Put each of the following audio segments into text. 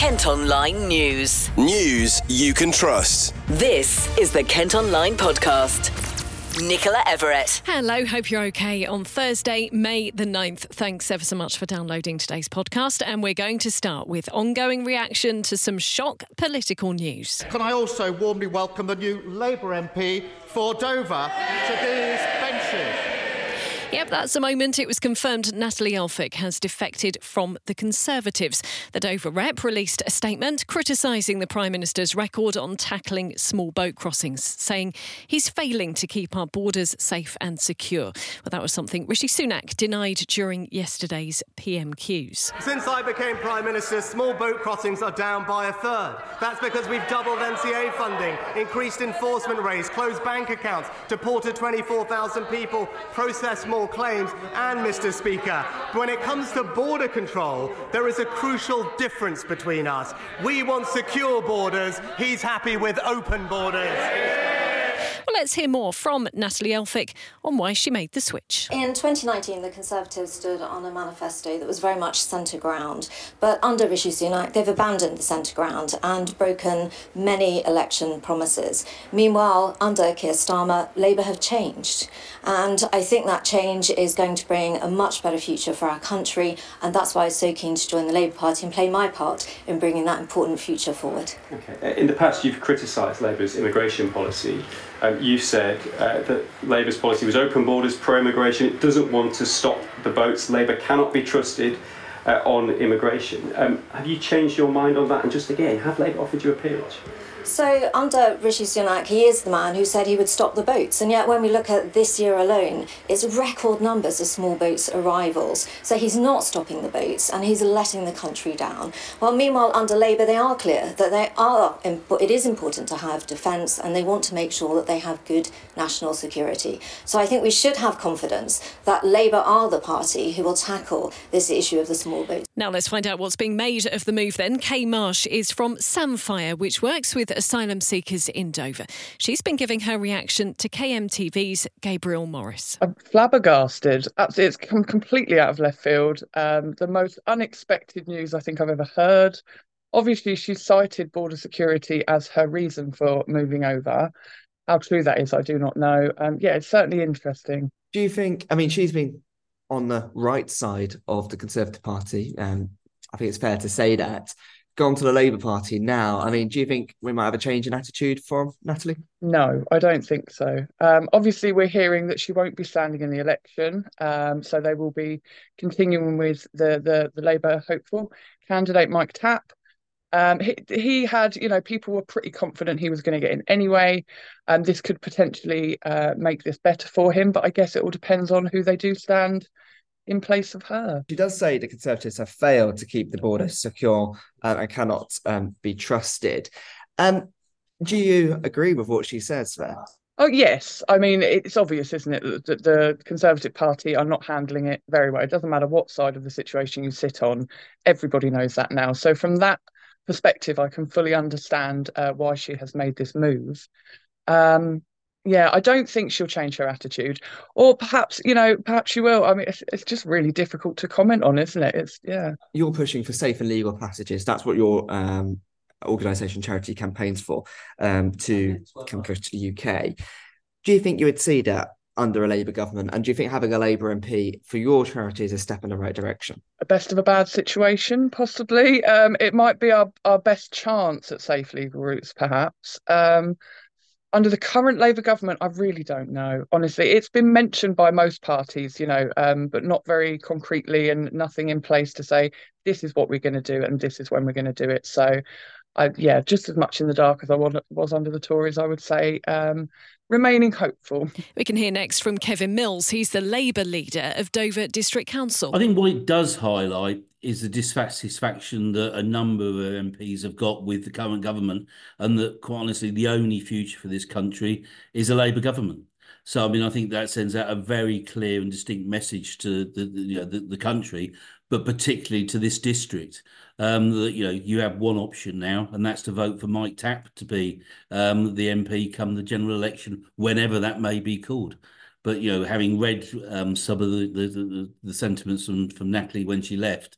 Kent Online News. News you can trust. This is the Kent Online Podcast. Nicola Everett. Hello, hope you're okay on Thursday, May the 9th. Thanks ever so much for downloading today's podcast. And we're going to start with ongoing reaction to some shock political news. Can I also warmly welcome the new Labour MP for Dover to these benches? Yep, that's the moment it was confirmed Natalie Elphicke has defected from the Conservatives. The Dover rep released a statement criticising the Prime Minister's record on tackling small boat crossings, saying he's failing to keep our borders safe and secure. Well, that was something Rishi Sunak denied during yesterday's PMQs. Since I became Prime Minister, small boat crossings are down by a third. That's because we've doubled NCA funding, increased enforcement rates, closed bank accounts, deported 24,000 people, processed more claims, and, Mr. Speaker, when it comes to border control, there is a crucial difference between us. We want secure borders. He's happy with open borders. Well, let's hear more from Natalie Elphicke on why she made the switch. In 2019, the Conservatives stood on a manifesto that was very much centre ground. But under Rishi Sunak, they've abandoned the centre ground and broken many election promises. Meanwhile, under Keir Starmer, Labour have changed. And I think that change is going to bring a much better future for our country. And that's why I was so keen to join the Labour Party and play my part in bringing that important future forward. Okay. In the past, you've criticised Labour's immigration policy. You said that Labour's policy was open borders, pro-immigration. It doesn't want to stop the boats. Labour cannot be trusted on immigration. Have you changed your mind on that? And just again, have Labour offered you a peerage? So under Rishi Sunak, he is the man who said he would stop the boats. And yet when we look at this year alone, it's record numbers of small boats arrivals. So he's not stopping the boats and he's letting the country down. Well, meanwhile, under Labour, they are clear that it is important to have defence and they want to make sure that they have good national security. So I think we should have confidence that Labour are the party who will tackle this issue of the small boats. Now let's find out what's being made of the move then. Kay Marsh is from Samfire, which works with asylum seekers in Dover. She's been giving her reaction to KMTV's Gabriel Morris. I'm flabbergasted. It's come completely out of left field. The most unexpected news I think I've ever heard. Obviously, she cited border security as her reason for moving over. How true that is, I do not know. It's certainly interesting. Do you think, she's been on the right side of the Conservative Party, and I think it's fair to say that. Gone to the Labour Party now. Do you think we might have a change in attitude from Natalie? No, I don't think so. Obviously, we're hearing that she won't be standing in the election, so they will be continuing with the Labour hopeful candidate, Mike Tapp. He had, people were pretty confident he was going to get in anyway, and this could potentially make this better for him, but I guess it all depends on who they do stand in place of her. She does say the Conservatives have failed to keep the border secure and cannot be trusted. Do you agree with what she says there? Oh, yes. It's obvious, isn't it, that the Conservative Party are not handling it very well. It doesn't matter what side of the situation you sit on. Everybody knows that now. So from that perspective, I can fully understand why she has made this move. I don't think she'll change her attitude, or perhaps she will. It's just really difficult to comment on, isn't it? You're pushing for safe and legal passages. That's what your organisation charity campaigns for, to come across to the UK. Do you think you would see that under a Labour government? And do you think having a Labour MP for your charity is a step in the right direction? A best of a bad situation, possibly. It might be our best chance at safe legal routes, perhaps. Under the current Labour government, I really don't know. Honestly, it's been mentioned by most parties, but not very concretely, and nothing in place to say this is what we're going to do and this is when we're going to do it. So, just as much in the dark as I was under the Tories, I would say. Remaining hopeful. We can hear next from Kevin Mills. He's the Labour leader of Dover District Council. I think what it does highlight is the dissatisfaction that a number of MPs have got with the current government, and that, quite honestly, the only future for this country is a Labour government. So, I think that sends out a very clear and distinct message to the country, but particularly to this district, that you have one option now, and that's to vote for Mike Tapp to be the MP come the general election, whenever that may be called. But having read some of the sentiments from Natalie when she left,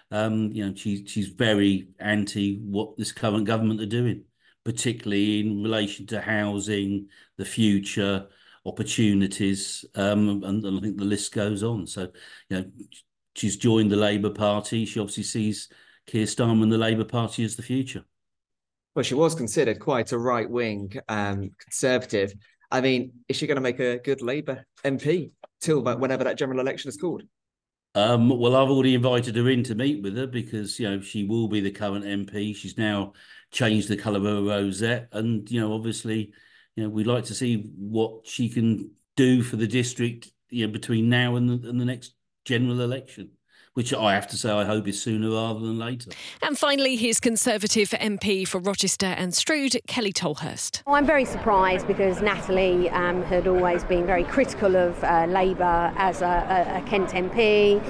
She's very anti what this current government are doing, particularly in relation to housing, the future, opportunities, and I think the list goes on. So, she's joined the Labour Party. She obviously sees Keir Starmer and the Labour Party as the future. Well, she was considered quite a right-wing Conservative. I mean, is she going to make a good Labour MP till whenever that general election is called? Well, I've already invited her in to meet with her because, she will be the current MP. She's now changed the colour of her rosette. And, obviously, we'd like to see what she can do for the district, between now and the next general election, which I have to say I hope is sooner rather than later. And finally, his Conservative MP for Rochester and Stroud, Kelly Tolhurst. I'm very surprised because Natalie had always been very critical of Labour as a Kent MP.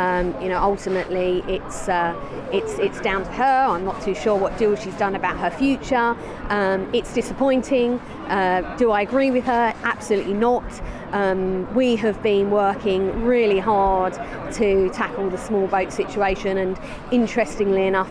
Ultimately it's down to her. I'm not too sure what deal she's done about her future. It's disappointing. Do I agree with her? Absolutely not. We have been working really hard to tackle the small boat situation, and interestingly enough,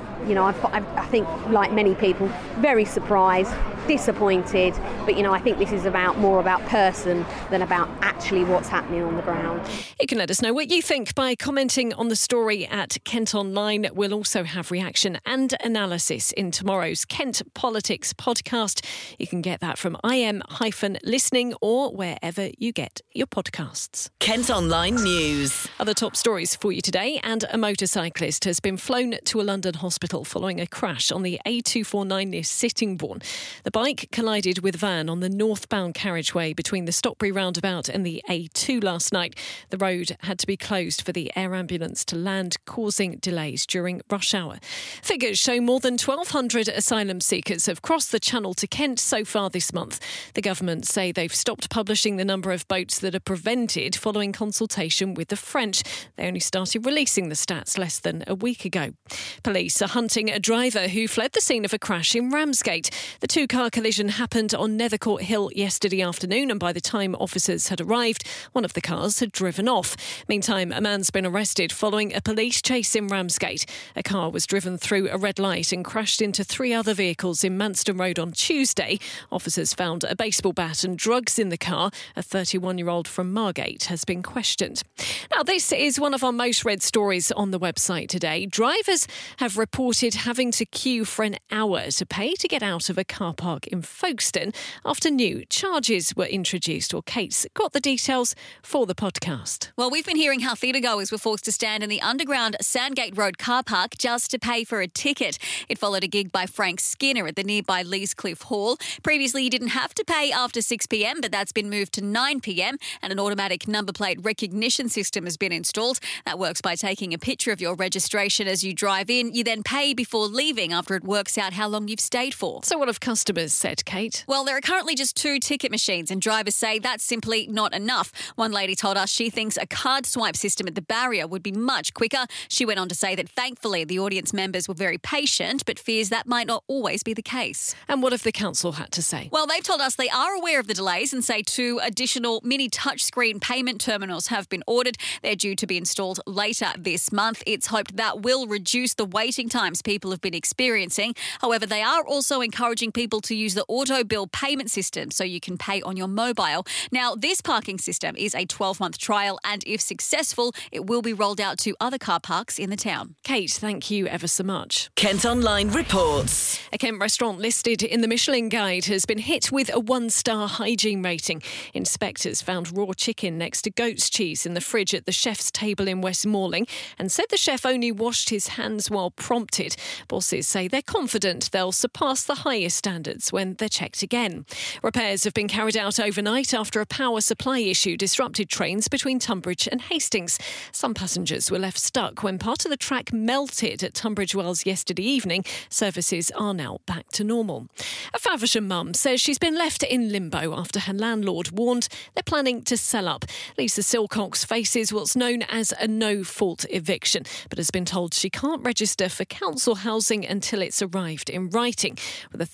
I think, like many people, very surprised, disappointed, but I think this is more about person than about actually what's happening on the ground. You can let us know what you think by commenting on the story at Kent Online. We'll also have reaction and analysis in tomorrow's Kent Politics podcast. You can get that from im-listening or wherever you get your podcasts. Kent Online News. Other top stories for you today, and a motorcyclist has been flown to a London hospital following a crash on the A249 near Sittingbourne. The bike collided with a van on the northbound carriageway between the Stockbury roundabout and the A2 last night. The road had to be closed for the air ambulance to land, causing delays during rush hour. Figures show more than 1,200 asylum seekers have crossed the Channel to Kent so far this month. The government say they've stopped publishing the number of boats that are prevented following consultation with the French. They only started releasing the stats less than a week ago. Police are hunting a driver who fled the scene of a crash in Ramsgate. The two-car collision happened on Nethercourt Hill yesterday afternoon, and by the time officers had arrived, one of the cars had driven off. Meantime, a man's been arrested following a police chase in Ramsgate. A car was driven through a red light and crashed into 3 other vehicles in Manston Road on Tuesday. Officers found a baseball bat and drugs in the car. A 31-year-old from Margate has been questioned. Now, this is one of our most read stories on the website today. Drivers have reported having to queue for an hour to pay to get out of a car park in Folkestone after new charges were introduced. Well, Kate's got the details for the podcast. Well, we've been hearing how theatregoers were forced to stand in the underground Sandgate Road car park just to pay for a ticket. It followed a gig by Frank Skinner at the nearby Leescliff Hall. Previously, you didn't have to pay after 6 p.m, but that's been moved to 9 p.m, and an automatic number plate recognition system has been installed. That works by taking a picture of your registration as you drive in. You then pay before leaving after it works out how long you've stayed for. So what have customers said, Kate? Well, there are currently just 2 ticket machines, and drivers say that's simply not enough. One lady told us she thinks a card swipe system at the barrier would be much quicker. She went on to say that thankfully the audience members were very patient, but fears that might not always be the case. And what have the council had to say? Well, they've told us they are aware of the delays and say 2 additional mini touchscreen payment terminals have been ordered. They're due to be installed later this month. It's hoped that will reduce the waiting times people have been experiencing. However, they are also encouraging people to use the auto bill payment system so you can pay on your mobile. Now, this parking system is a 12-month trial, and if successful, it will be rolled out to other car parks in the town. Kate, thank you ever so much. Kent Online reports. A Kent restaurant listed in the Michelin Guide has been hit with a 1-star hygiene rating. Inspectors found raw chicken next to goat's cheese in the fridge at the chef's table in West Malling and said the chef only washed his hands while prompted. Bosses say they're confident they'll surpass the highest standards when they're checked again. Repairs have been carried out overnight after a power supply issue disrupted trains between Tunbridge and Hastings. Some passengers were left stuck when part of the track melted at Tunbridge Wells yesterday evening. Services are now back to normal. A Faversham mum says she's been left in limbo after her landlord warned they're planning to sell up. Lisa Silcox faces what's known as a no-fault eviction, but has been told she can't register for council housing until it's arrived in writing. With a 39-year-old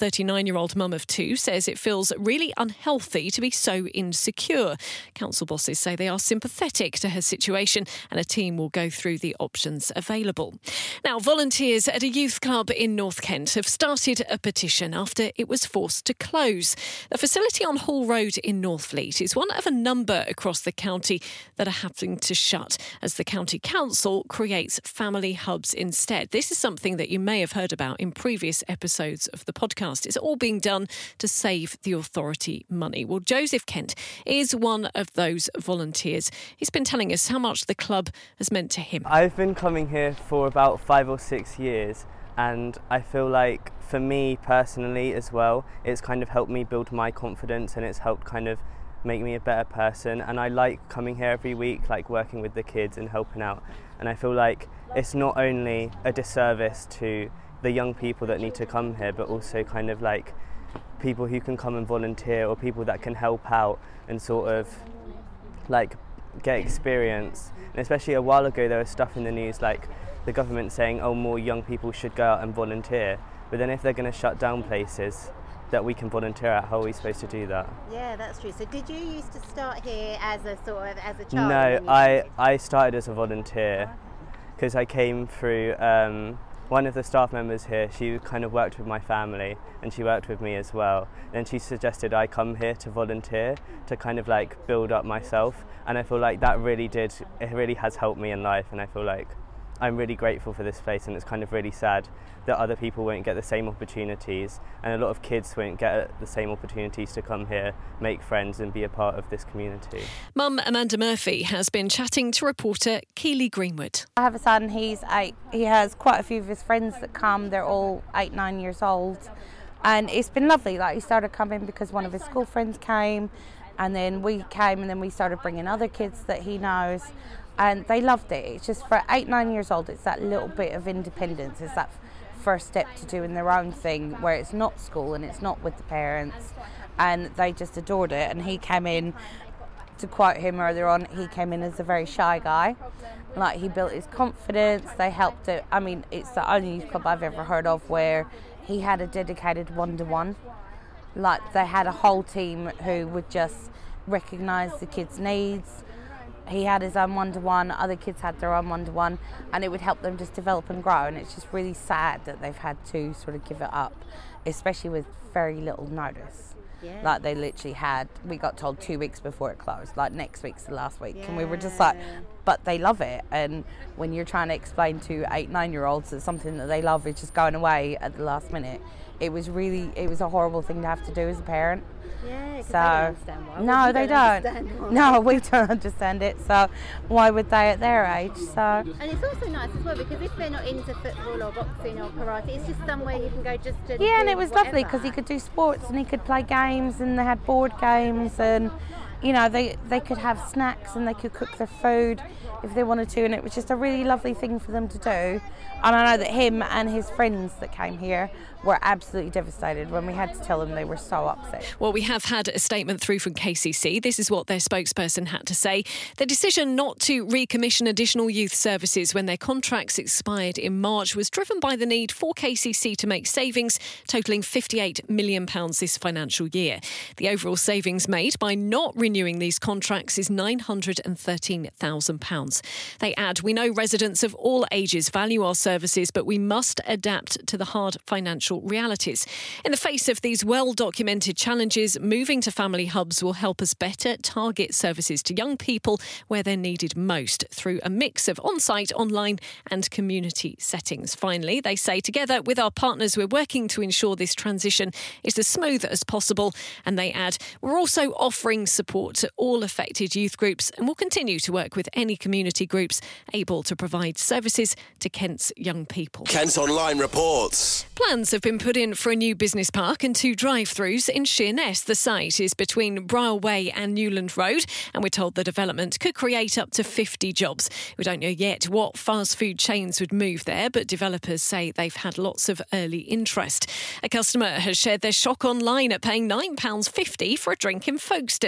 9-year-old mum of 2 says it feels really unhealthy to be so insecure. Council bosses say they are sympathetic to her situation and a team will go through the options available. Now, volunteers at a youth club in North Kent have started a petition after it was forced to close. The facility on Hall Road in Northfleet is one of a number across the county that are having to shut as the county council creates family hubs instead. This is something that you may have heard about in previous episodes of the podcast. It's all being done to save the authority money. Well, Joseph Kent is one of those volunteers. He's been telling us how much the club has meant to him. I've been coming here for about 5 or 6 years, and I feel like for me personally as well, it's kind of helped me build my confidence and it's helped kind of make me a better person. And I like coming here every week, like working with the kids and helping out. And I feel like it's not only a disservice to the young people that need to come here, but also kind of like people who can come and volunteer or people that can help out and sort of like get experience. And especially a while ago there was stuff in the news like the government saying, oh, more young people should go out and volunteer. But then if they're going to shut down places that we can volunteer at, how are we supposed to do that? Yeah, that's true. So did you used to start here as a child? No, I started as a volunteer because I came through one of the staff members here. She kind of worked with my family and she worked with me as well. Then she suggested I come here to volunteer to kind of like build up myself, and I feel like that really has helped me in life, and I feel like I'm really grateful for this place, and it's kind of really sad that other people won't get the same opportunities and a lot of kids won't get the same opportunities to come here, make friends and be a part of this community. Mum Amanda Murphy has been chatting to reporter Keely Greenwood. I have a son, he's 8. He has quite a few of his friends that come, they're all 8, 9 years old, and it's been lovely. Like, he started coming because one of his school friends came, and then we came, and then we started bringing other kids that he knows. And they loved it. It's just for 8, 9 years old, it's that little bit of independence. It's that first step to doing their own thing where it's not school and it's not with the parents. And they just adored it. And he came in, to quote him earlier on, he came in as a very shy guy. Like, he built his confidence. They helped it. I mean, it's the only youth club I've ever heard of where he had a dedicated one-to-one. Like, they had a whole team who would just recognise the kids' needs. He had his own one-to-one, other kids had their own one-to-one, and it would help them just develop and grow. And it's just really sad that they've had to sort of give it up, especially with very little notice. Yeah. Like, they literally we got told 2 weeks before it closed, like next week's the last week. Yeah. And we were just like, but they love it. And when you're trying to explain to 8, 9-year-olds that something that they love is just going away at the last minute, it was a horrible thing to have to do as a parent. Yeah, because so, they don't understand why. No, they don't. No, we don't understand it. So why would they at their age? So. And it's also nice as well because if they're not into football or boxing or karate, it's just somewhere you can go just to. Yeah, and it was lovely because he could do sports and he could play games, and they had board games, and you know they could have snacks and they could cook their food if they wanted to, and it was just a really lovely thing for them to do. And I know that him and his friends that came here were absolutely devastated when we had to tell them. They were so upset. Well, we have had a statement through from KCC. This is what their spokesperson had to say. The decision not to recommission additional youth services when their contracts expired in March was driven by the need for KCC to make savings totalling £58 million this financial year. The overall savings made by not renewing these contracts is £913,000. They add, we know residents of all ages value our services, but we must adapt to the hard financial realities. In the face of these well-documented challenges, moving to family hubs will help us better target services to young people where they're needed most through a mix of on-site, online and community settings. Finally, they say, together with our partners, we're working to ensure this transition is as smooth as possible. And they add, we're also offering support to all affected youth groups and will continue to work with any community groups able to provide services to Kent's young people. Kent Online reports. Plans have been put in for a new business park and 2 drive-thrus in Sheerness. The site is between Briar Way and Newland Road, and we're told the development could create up to 50 jobs. We don't know yet what fast food chains would move there, but developers say they've had lots of early interest. A customer has shared their shock online at paying £9.50 for a drink in Folkestone.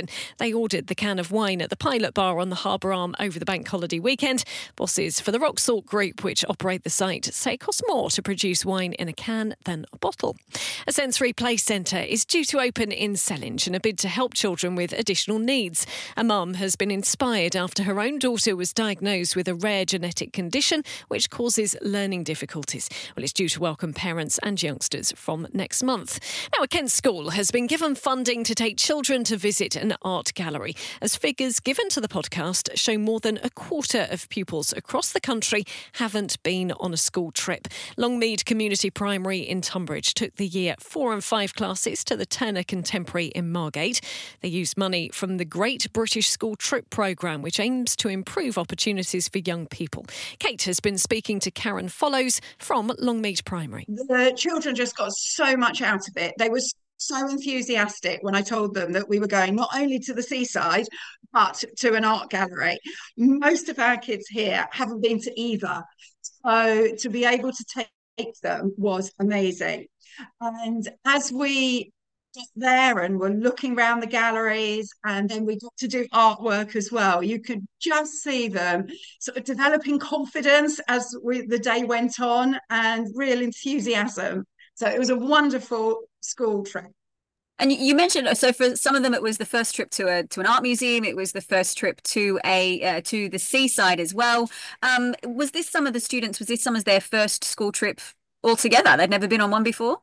They ordered the can of wine at the Pilot Bar on the Harbour Arm over the bank holiday weekend. Bosses for the Rock Salt Group, which operate the site, say it costs more to produce wine in a can than a bottle. A sensory play centre is due to open in Sellinge in a bid to help children with additional needs. A mum has been inspired after her own daughter was diagnosed with a rare genetic condition which causes learning difficulties. Well, it's due to welcome parents and youngsters from next month. Now, a Kent school has been given funding to take children to visit an art gallery, as figures given to the podcast show more than a quarter of pupils across the country haven't been on a school trip. Longmead Community Primary in Tunbridge took the year 4 and 5 classes to the Turner Contemporary in Margate. They used money from the Great British School Trip programme, which aims to improve opportunities for young people. Kate has been speaking to Karen Follows from Longmead Primary. The children just got so much out of it. They were so enthusiastic when I told them that we were going not only to the seaside, but to an art gallery. Most of our kids here haven't been to either. So to be able to take them was amazing. And as we got there and were looking around the galleries, and then we got to do artwork as well, you could just see them sort of developing confidence as the day went on, and real enthusiasm. So it was a wonderful school trip. And you mentioned, so for some of them, it was the first trip to an art museum. It was the first trip to to the seaside as well. Was this some of their first school trip altogether? They'd never been on one before?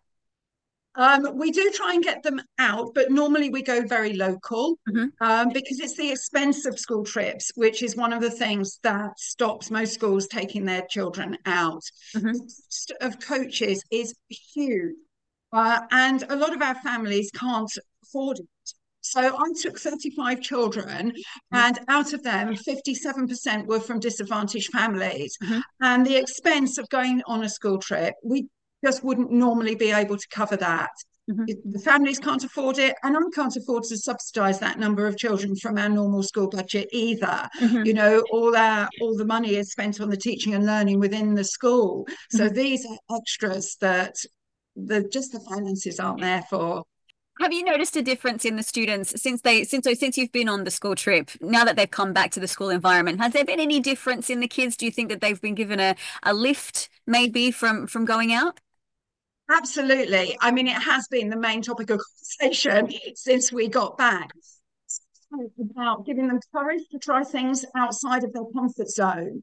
We do try and get them out, but normally we go very local because it's the expense of school trips, which is one of the things that stops most schools taking their children out. The cost of coaches is huge, and a lot of our families can't afford it. So I took 35 children, and out of them, 57% were from disadvantaged families. And the expense of going on a school trip, we just wouldn't normally be able to cover that. The families can't afford it, and I can't afford to subsidise that number of children from our normal school budget either. You know, all the money is spent on the teaching and learning within the school. So these are extras that the finances aren't there for. Have you noticed a difference in the students since you've been on the school trip, now that they've come back to the school environment? Has there been any difference in the kids? Do you think that they've been given a lift maybe from going out? Absolutely. I mean, it has been the main topic of conversation since we got back. It's about giving them courage to try things outside of their comfort zone.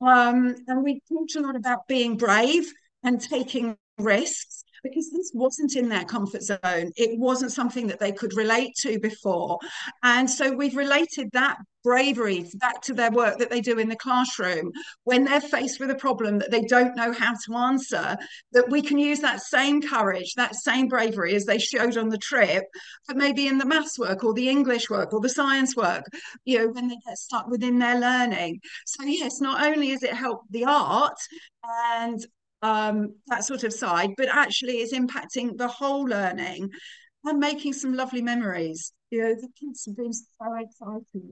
And we talked a lot about being brave and taking risks, because this wasn't in their comfort zone. It wasn't something that they could relate to before. And so we've related that bravery back to their work that they do in the classroom. When they're faced with a problem that they don't know how to answer, that we can use that same courage, that same bravery as they showed on the trip, but maybe in the maths work or the English work or the science work, you know, when they get stuck within their learning. So yes, not only has it helped the art and that sort of side, but actually is impacting the whole learning and making some lovely memories. You know, the kids have been so excited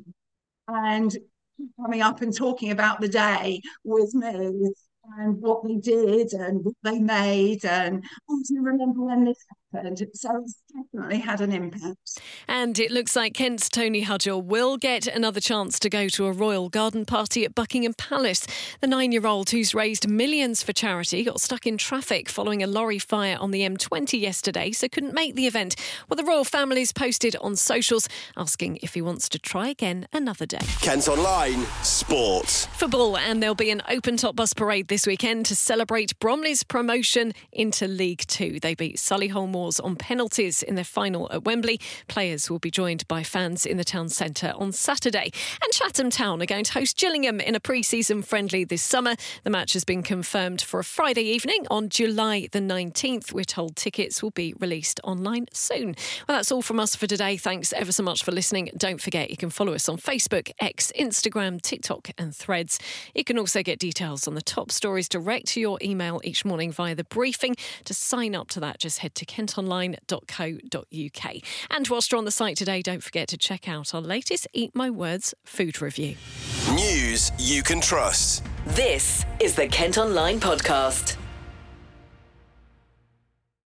and coming up and talking about the day with me and what they did and what they made, and do you remember when this happened? So it's definitely had an impact. And it looks like Kent's Tony Hudgell will get another chance to go to a royal garden party at Buckingham Palace. The 9-year-old, who's raised millions for charity, got stuck in traffic following a lorry fire on the M20 yesterday, so couldn't make the event. Well, the royal family's posted on socials asking if he wants to try again another day. Kent Online Sports. Football, and there'll be an open-top bus parade this weekend to celebrate Bromley's promotion into League Two. They beat Solihull Moors on penalties in their final at Wembley. Players will be joined by fans in the town centre on Saturday. And Chatham Town are going to host Gillingham in a pre-season friendly this summer. The match has been confirmed for a Friday evening on July the 19th. We're told tickets will be released online soon. Well, that's all from us for today. Thanks ever so much for listening. Don't forget, you can follow us on Facebook, X, Instagram, TikTok and Threads. You can also get details on the top stories direct to your email each morning via the briefing. To sign up to that, just head to kentonline.co.uk. And whilst you're on the site today, don't forget to check out our latest Eat My Words food review. News you can trust. This is the Kent Online Podcast.